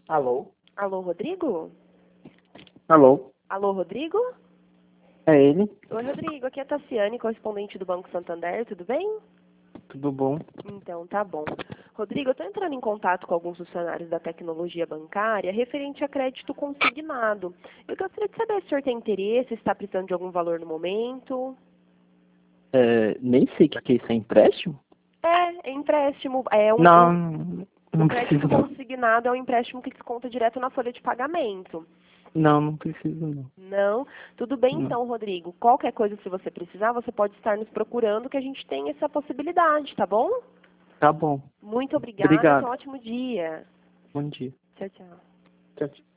Alô? Alô, Rodrigo? Alô? Alô, Rodrigo? É ele? Oi, Rodrigo. Aqui é a Tassiane, correspondente do Banco Santander. Tudo bem? Tudo bom? Então, tá bom. Rodrigo, eu estou entrando em contato com alguns funcionários da tecnologia bancária referente a crédito consignado. Eu gostaria de saber se o senhor tem interesse, se está precisando de algum valor no momento. Nem sei o que é isso, é empréstimo? É empréstimo. Não, O não crédito preciso não. consignado é um empréstimo que desconta direto na folha de pagamento. Não, não preciso não. Não? Tudo bem Não. então, Rodrigo. Qualquer coisa, se você precisar, você pode estar nos procurando, que a gente tem essa possibilidade, tá bom? Tá bom. Muito obrigada, tenha um Obrigado. ótimo dia. Bom dia. Tchau, tchau. Tchau, tchau.